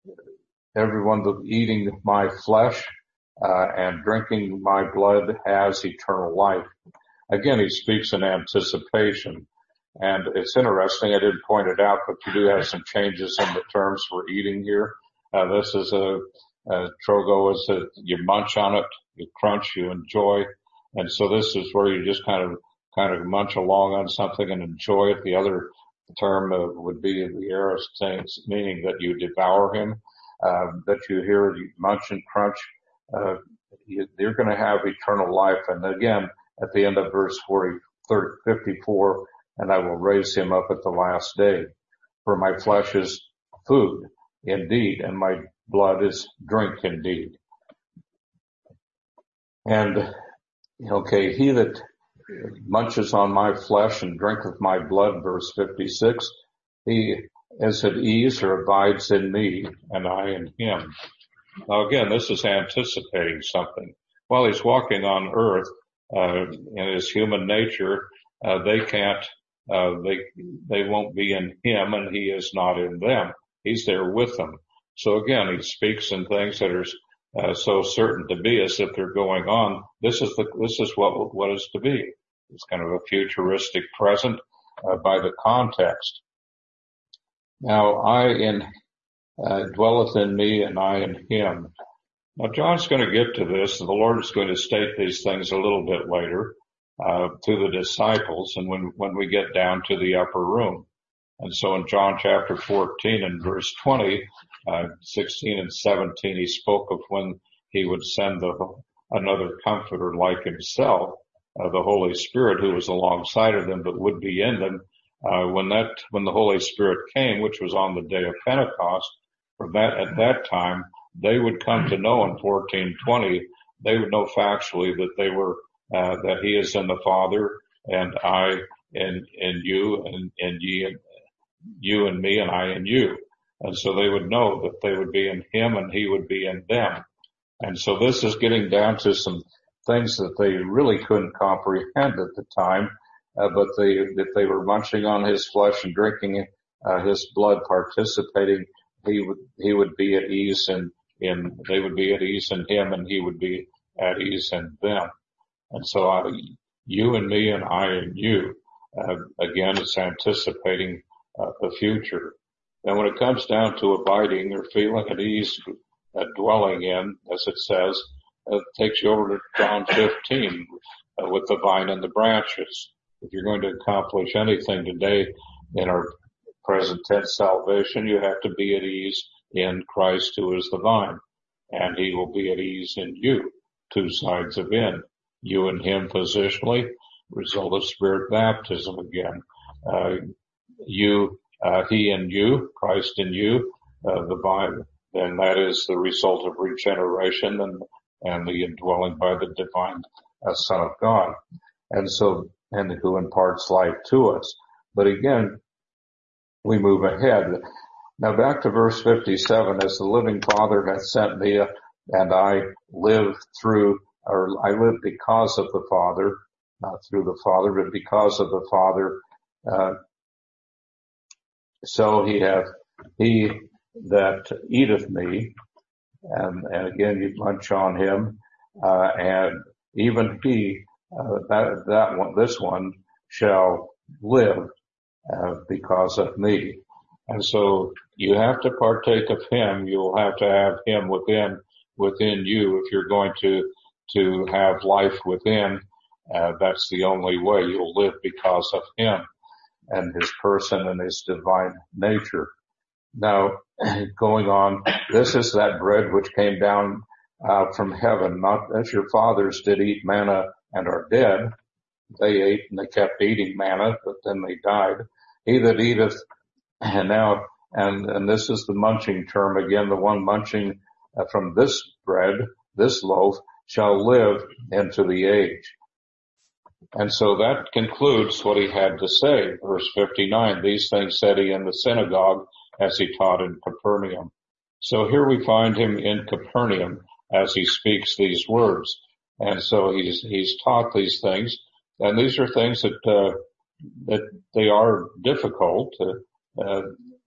everyone eating my flesh, uh, and drinking my blood has eternal life. Again, he speaks in anticipation. And it's interesting, I didn't point it out, but you do have some changes in the terms for eating here. Uh, this is a, a trogo is a, you munch on it, you crunch, you enjoy. And so this is where you just kind of, kind of munch along on something and enjoy it. The other term uh, would be the aorist, meaning that you devour him, uh, that you hear you munch and crunch. Uh, you, you're going to have eternal life. And again, at the end of verse forty, thirty, fifty-four, and I will raise him up at the last day. For my flesh is food indeed, and my blood is drink indeed. And, okay, he that munches on my flesh and drinketh my blood, verse fifty-six, he is at ease or abides in me, and I in him. Now again, this is anticipating something. While he's walking on earth, uh, in his human nature, uh, they can't, uh, they, they won't be in him and he is not in them. He's there with them. So again, he speaks in things that are, uh, so certain to be as if they're going on. This is the, this is what, what is to be. It's kind of a futuristic present, uh, by the context. Now I in, uh, dwelleth in me and I in him. Now John's going to get to this, and the Lord is going to state these things a little bit later. uh, to the disciples, and when, when we get down to the upper room. And so in John chapter fourteen and verse twenty, uh, sixteen and seventeen, he spoke of when he would send the, another comforter like himself, uh, the Holy Spirit, who was alongside of them but would be in them. Uh, when that, when the Holy Spirit came, which was on the day of Pentecost, from that, at that time, they would come to know in fourteen twenty, they would know factually that they were, uh, that he is in the Father, and I and, and you, and, and ye, and you and me, and I and you. And so they would know that they would be in him and he would be in them. And so this is getting down to some things that they really couldn't comprehend at the time, uh, but they, that they were munching on his flesh and drinking uh, his blood, participating, he would, he would be at ease in, in, they would be at ease in him and he would be at ease in them. And so I, you and me and I and you, uh, again, it's anticipating Uh, the future. And when it comes down to abiding or feeling at ease, uh, dwelling in, as it says, uh, it takes you over to John fifteen uh, with the vine and the branches. If you're going to accomplish anything today in our present tense salvation, you have to be at ease in Christ, who is the vine, and he will be at ease in you. Two sides of in. You and him positionally, result of spirit baptism again. Uh, You, uh, he and you, Christ in you, uh, the vine, and that is the result of regeneration and, and the indwelling by the divine uh, Son of God. And so, and who imparts life to us. But again, we move ahead. Now back to verse fifty-seven, as the living Father hath sent me, uh, and I live through, or I live because of the Father, not through the Father, but because of the Father, uh, so he hath, he that eateth me, and, and again you munch on him, uh, and even he, uh, that, that one, this one shall live, uh, because of me. And so you have to partake of him. You'll have to have him within, within you if you're going to, to have life within. Uh, that's the only way you'll live, because of him and his person and his divine nature. Now, going on, this is that bread which came down uh, from heaven, not as your fathers did eat manna and are dead. They ate and they kept eating manna, but then they died. He that eateth, and now, and, and this is the munching term again, the one munching uh, from this bread, this loaf, shall live into the age. And so that concludes what he had to say. Verse fifty-nine, these things said he in the synagogue as he taught in Capernaum. So here we find him in Capernaum as he speaks these words. And so he's, he's taught these things. And these are things that, uh, that they are difficult. Uh, uh,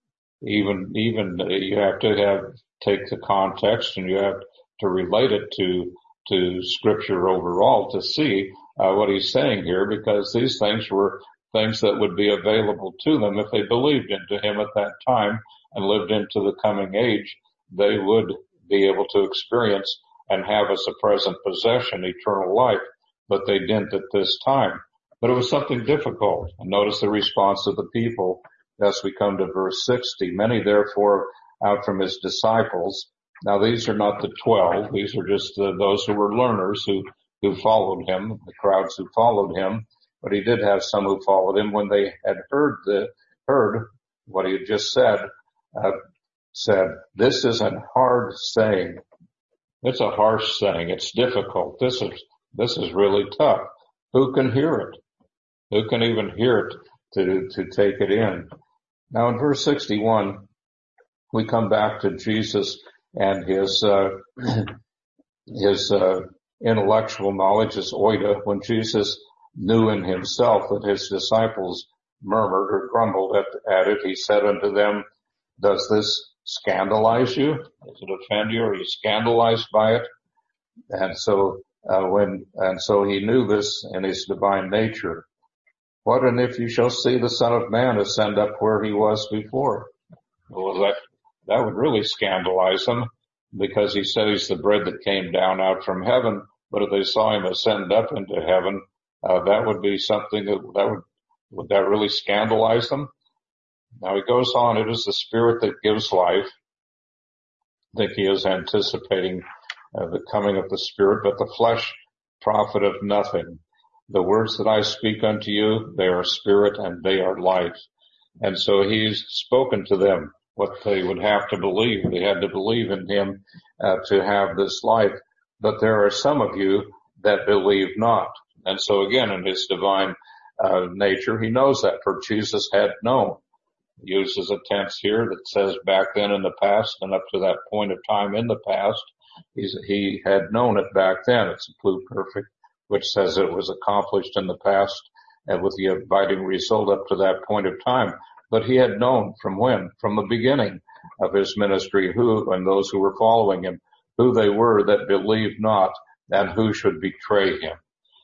even, even you have to have, take the context and you have to relate it to, to scripture overall to see Uh, what he's saying here, because these things were things that would be available to them if they believed into him at that time and lived into the coming age. They would be able to experience and have as a present possession eternal life, but they didn't at this time. But it was something difficult. And notice the response of the people as we come to verse sixty. Many therefore out from his disciples. Now these are not the twelve. These are just uh, those who were learners who who followed him, the crowds who followed him, but he did have some who followed him when they had heard the, heard what he had just said, uh, said, this is a hard saying. It's a harsh saying. It's difficult. This is, this is really tough. Who can hear it? Who can even hear it to, to take it in? Now in verse sixty-one, we come back to Jesus and his, uh, his, uh, intellectual knowledge, his oida. When Jesus knew in himself that his disciples murmured or grumbled at, at it, he said unto them, does this scandalize you? Does it offend you? Are you scandalized by it? And so, uh, when, and so he knew this in his divine nature. What and if you shall see the Son of Man ascend up where he was before? Well, that, that would really scandalize them, because he said he's the bread that came down out from heaven. But if they saw him ascend up into heaven, Uh, that would be something that, that would, would that really scandalize them? Now he goes on, it is the Spirit that gives life. I think he is anticipating uh, the coming of the Spirit, but the flesh profiteth nothing. The words that I speak unto you, they are spirit and they are life. And so he's spoken to them what they would have to believe. They had to believe in him uh, to have this life. But there are some of you that believe not. And so again, in his divine uh, nature, he knows that, for Jesus had known. He uses a tense here that says back then in the past, and up to that point of time in the past, he's, he had known it back then. It's a pluperfect, which says it was accomplished in the past and with the abiding result up to that point of time. But he had known from when? From the beginning of his ministry, who, and those who were following him, who they were that believed not and who should betray him.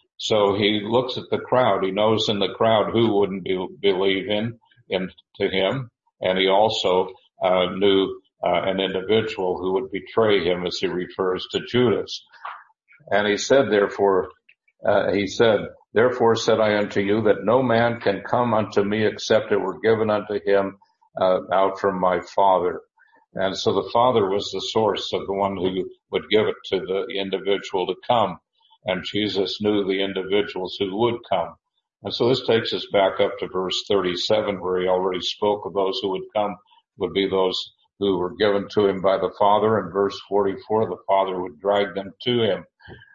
So he looks at the crowd. He knows in the crowd who wouldn't be, believe in, in to him. And he also uh, knew uh, an individual who would betray him, as he refers to Judas. And he said, therefore, uh, he said, therefore said I unto you that no man can come unto me except it were given unto him uh, out from my Father. And so the Father was the source of the one who would give it to the individual to come. And Jesus knew the individuals who would come. And so this takes us back up to verse thirty-seven, where he already spoke of those who would come would be those who were given to him by the Father. And verse forty-four, the Father would drag them to him.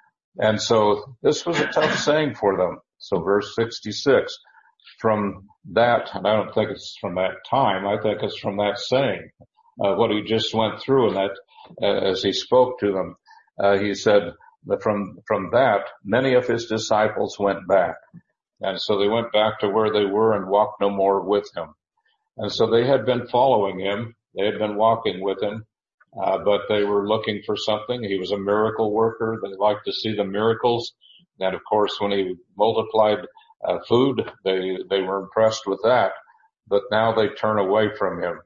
And so this was a tough saying for them. So verse sixty-six, from that, and I don't think it's from that time, I think it's from that saying, uh, what he just went through, and that uh, as he spoke to them, uh, he said that from, from that, many of his disciples went back. And so they went back to where they were and walked no more with him. And so they had been following him. They had been walking with him. Uh, but they were looking for something. He was a miracle worker. They liked to see the miracles. And of course, when he multiplied uh, food, they, they were impressed with that. But now they turn away from him.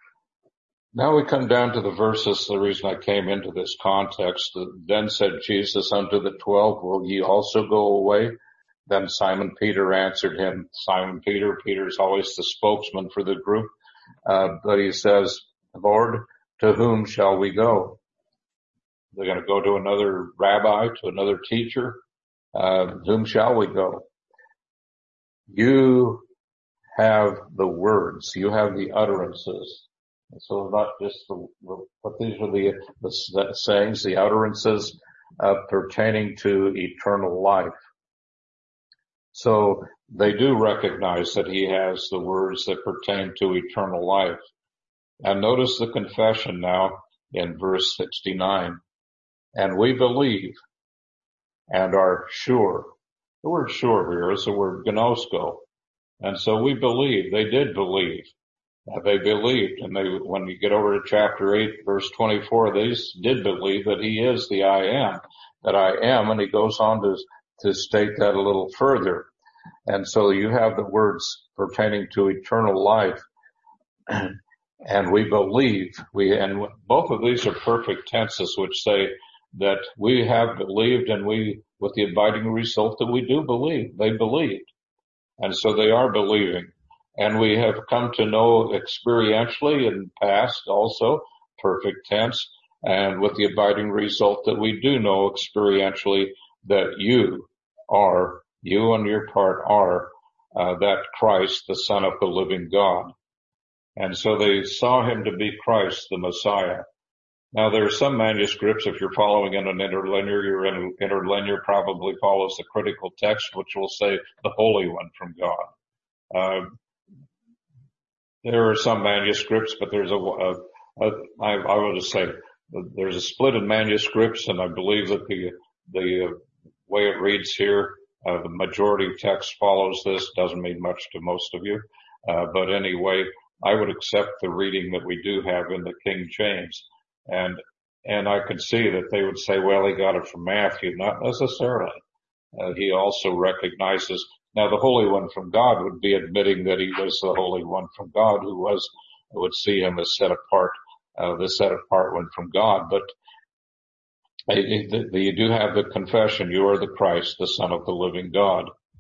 Now we come down to the verses, the reason I came into this context. Then said Jesus unto the twelve, will ye also go away? Then Simon Peter answered him. Simon Peter, Peter's always the spokesman for the group. Uh, but he says, Lord, to whom shall we go? They're going to go to another rabbi, to another teacher. Uh, whom shall we go? You have the words. You have the utterances. And so not just the, but these are the, the sayings, the utterances uh, pertaining to eternal life. So they do recognize that he has the words that pertain to eternal life. And notice the confession now in verse sixty-nine. And we believe and are sure. The word sure here is the word gnosko. And so we believe. They did believe. They believed. And they, when you get over to chapter eight, verse twenty-four, they did believe that he is the I am, that I am. And he goes on to, to state that a little further. And so you have the words pertaining to eternal life. And we believe, we, and both of these are perfect tenses, which say that we have believed, and we, with the abiding result that we do believe. They believed. And so they are believing. And we have come to know experientially in past also, perfect tense, and with the abiding result that we do know experientially that you are, you on your part are, uh, that Christ, the Son of the living God. And so they saw him to be Christ, the Messiah. Now there are some manuscripts, if you're following in an interlinear, your interlinear probably follows the critical text, which will say the Holy One from God. Uh, there are some manuscripts, but there's a, a, a I, I will just say there's a split in manuscripts, and I believe that the, the uh, way it reads here, uh, the majority of text follows this. Doesn't mean much to most of you. Uh, but anyway, I would accept the reading that we do have in the King James. And, and I could see that they would say, well, he got it from Matthew. Not necessarily. Uh, he also recognizes, now the Holy One from God would be admitting that he was the Holy One from God, who was, would see him as set apart, uh, the set apart one from God. But uh, you do have the confession, you are the Christ, the Son of the living God.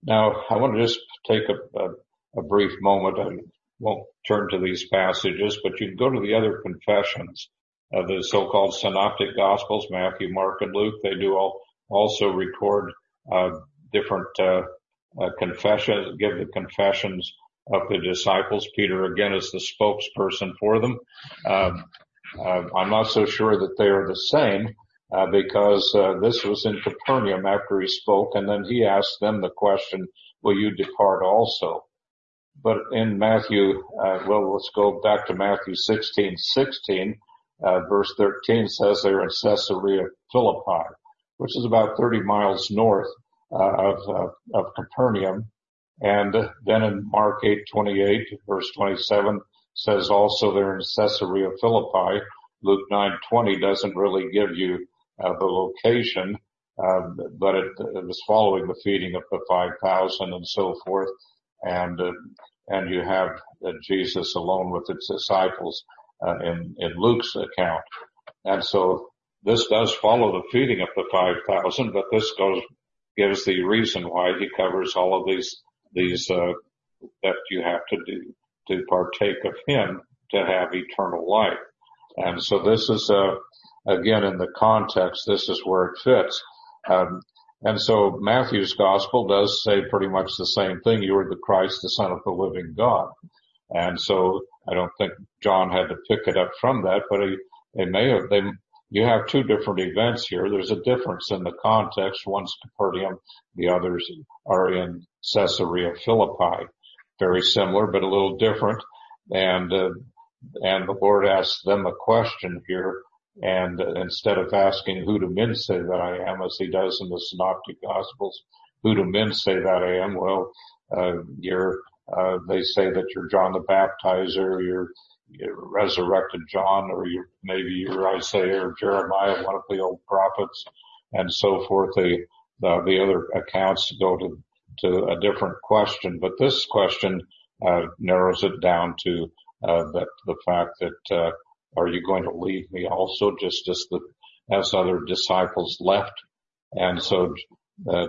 Now, I want to just take a, a, a brief moment. I won't turn to these passages, but you can go to the other confessions of the so-called synoptic gospels, Matthew, Mark, and Luke. They do all also record uh, different uh, uh, confessions, give the confessions of the disciples. Peter, again, is the spokesperson for them. Um, uh, I'm not so sure that they are the same, uh, because uh, this was in Capernaum after he spoke, and then he asked them the question, will you depart also? But in Matthew, uh, well, let's go back to Matthew sixteen sixteen. Uh, verse thirteen says they're in Caesarea Philippi, which is about thirty miles north uh, of, uh, of Capernaum. And then in Mark eight twenty-eight, verse twenty-seven says also they're in Caesarea Philippi. Luke nine twenty doesn't really give you uh, the location, uh, but it, it was following the feeding of the five thousand and so forth. And, uh, and you have uh, Jesus alone with his disciples uh, in, in Luke's account. And so this does follow the feeding of the five thousand, but this goes, gives the reason why he covers all of these, these, uh, that you have to do to partake of him to have eternal life. And so this is, uh, again, in the context, this is where it fits. Um, and so Matthew's gospel does say pretty much the same thing. You are the Christ, the Son of the living God. And so I don't think John had to pick it up from that, but he, they may have, they, you have two different events here. There's a difference in the context. One's Capernaum, the others are in Caesarea Philippi. Very similar, but a little different. And, uh, and the Lord asks them a question here. And uh, instead of asking, who do men say that I am, as he does in the Synoptic Gospels, who do men say that I am? Well, uh, you're, uh, they say that you're John the Baptizer, you're, you're resurrected John, or you're, maybe you're Isaiah or Jeremiah, one of the old prophets, and so forth. The, the, the other accounts go to, to a different question, but this question, uh, narrows it down to, uh, that, the fact that, uh, are you going to leave me also, just as the, as other disciples left? And so, uh,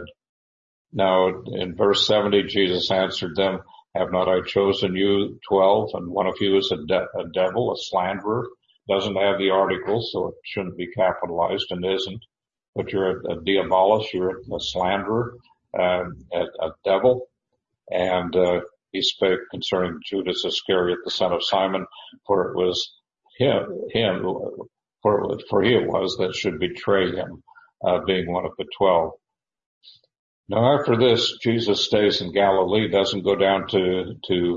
now in verse seventy, Jesus answered them, have not I chosen you twelve, and one of you is a, de- a devil, a slanderer? Doesn't have the article, so it shouldn't be capitalized, and isn't. But you're a, a diabolus, you're a slanderer, uh, a, a devil. And, uh, he spake concerning Judas Iscariot, the son of Simon, for it was him, him, for, for he it was that should betray him, uh, being one of the twelve. Now after this, Jesus stays in Galilee, doesn't go down to, to,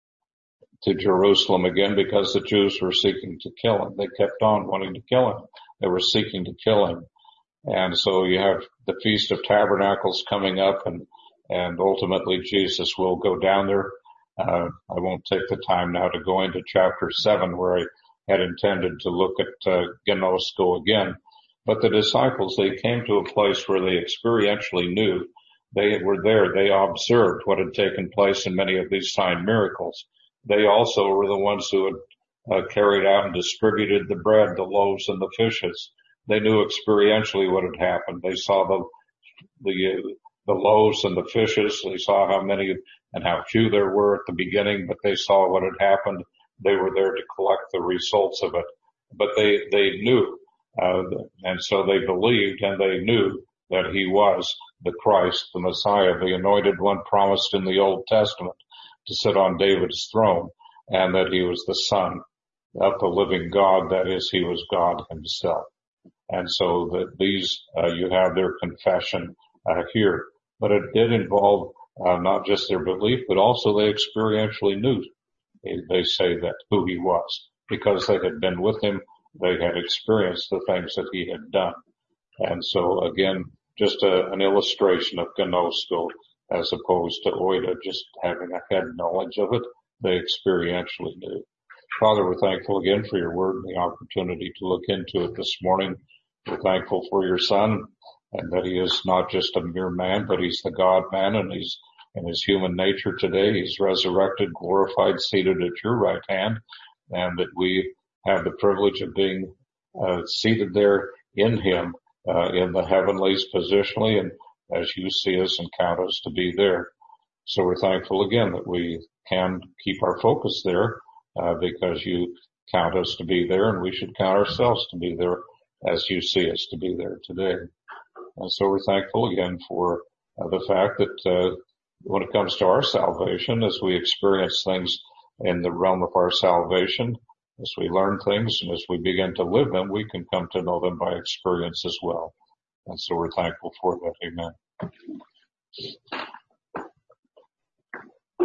to Jerusalem again, because the Jews were seeking to kill him. They kept on wanting to kill him. They were seeking to kill him. And so you have the Feast of Tabernacles coming up, and, and ultimately Jesus will go down there. Uh, I won't take the time now to go into chapter seven, where I had intended to look at uh, Gnosko again. But the disciples, they came to a place where they experientially knew. They were there. They observed what had taken place in many of these sign miracles. They also were the ones who had uh, carried out and distributed the bread, the loaves, and the fishes. They knew experientially what had happened. They saw the the the loaves and the fishes. They saw how many and how few there were at the beginning, but they saw what had happened. They were there to collect the results of it. But they they knew, uh, and so they believed, and they knew that he was the Christ, the Messiah, the anointed one promised in the Old Testament to sit on David's throne, and that he was the Son of the living God. That is, he was God himself. And so that these, uh, you have their confession, uh, here. But it did involve, uh, not just their belief, but also they experientially knew. They, they say that who he was, because they had been with him. They had experienced the things that he had done. And so again, just a, an illustration of gnosko, as opposed to oida, just having a head knowledge of it. They experientially knew. Father, we're thankful again for your word and the opportunity to look into it this morning. We're thankful for your Son, and that he is not just a mere man, but he's the God man, and he's in his human nature today. He's resurrected, glorified, seated at your right hand, and that we have the privilege of being, uh, seated there in him, uh, in the heavenlies positionally, and as you see us and count us to be there. So we're thankful again that we can keep our focus there, uh, because you count us to be there, and we should count ourselves to be there as you see us to be there today. And so we're thankful again for uh, the fact that uh, when it comes to our salvation, as we experience things in the realm of our salvation, as we learn things and as we begin to live them, we can come to know them by experience as well. And so we're thankful for that. Amen.